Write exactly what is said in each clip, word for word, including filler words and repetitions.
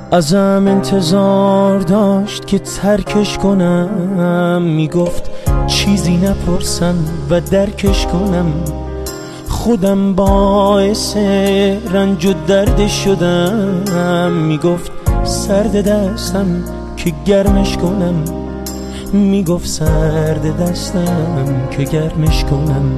ازم انتظار داشت که ترکش کنم، میگفت چیزی نپرسم و درکش کنم. خودم باعث رنج و درد شدم، میگفت سرد دستم که گرمش کنم، میگفت سرد دستم که گرمش کنم.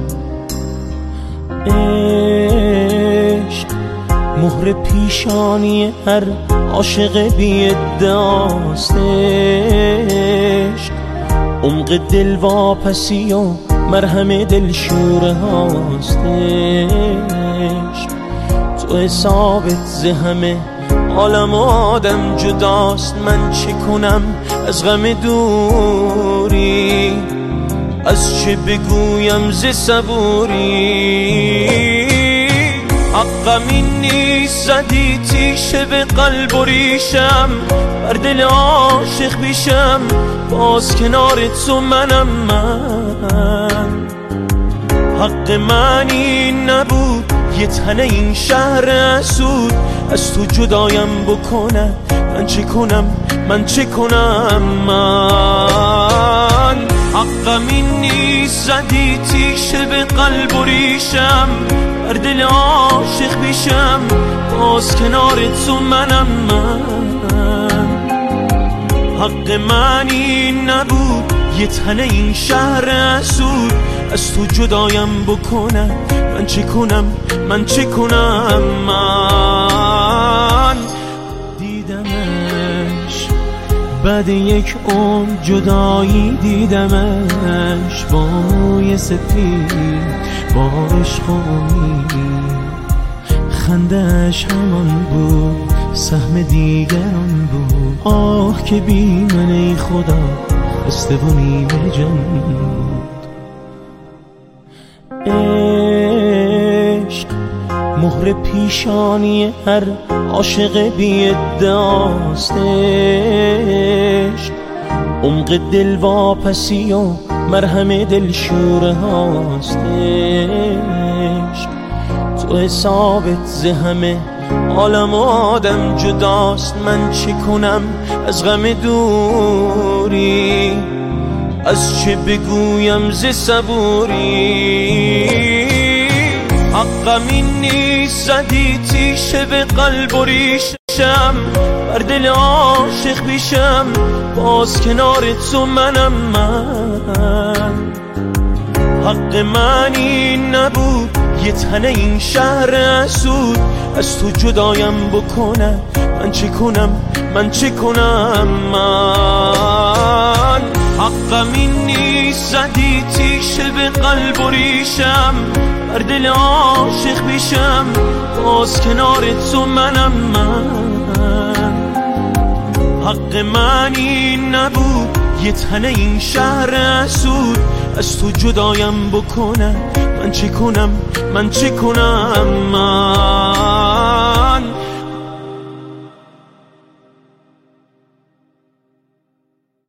عشق مهر پیشانی هر عاشق بی ادعاست. عشق عمق دل واپسی و مرهم دل شوره هاست. عشق تو حسابت ز همه عالم آدم جداست. من چه کنم از غم دوری، از چه بگویم ز صبوری. حقم این نیست زدی تیشه به قلب و ریشم، بر دل عاشق بیشم باز کنار تو منم. من حق من این نبود یه تنه این شهر اسود از تو جدایم بکنه. من چه کنم من چه کنم من حقم این نیست زدی تیشه به قلب و ریشم، بر دل عاشق بیشم باز کنار تو منم. من حق من این نبود یه تنه این شهر اسود از تو جدایم بکنه. من چه کنم من چه کنم من دیدمش بعد یک عمر جدایی، دیدمش با موی سفید با عشق و امید. خنده‌اش همان بود سهم دیگران بود. آه که بی من ای خدا خسته و نیمه جان بود. عشق مهر پیشانی هر عاشق بی ادعاست. عشق عمق دل واپسی و مرهم دل شوره هاست. عشق تو حسابت ز همه عالم آدم جداست. من چه کنم از غم دوری، از چه بگویم ز صبوری. حقم این نیست زدی تیشه به قلب و ریشم، بر دل عاشق بیشم باز کنار تو منم. من حق من این نبود یه تنه این شهر اسود از تو جدایم بکنه. من چه کنم من چه کنم من حقم این نیست زدی تیشه به قلب و ریشم، بر دل عاشق بیشم باز کنار تو منم. من حق من این نبود یه تنه این شهر اسود از تو جدایم بکنه. من چه کنم من چه کنم من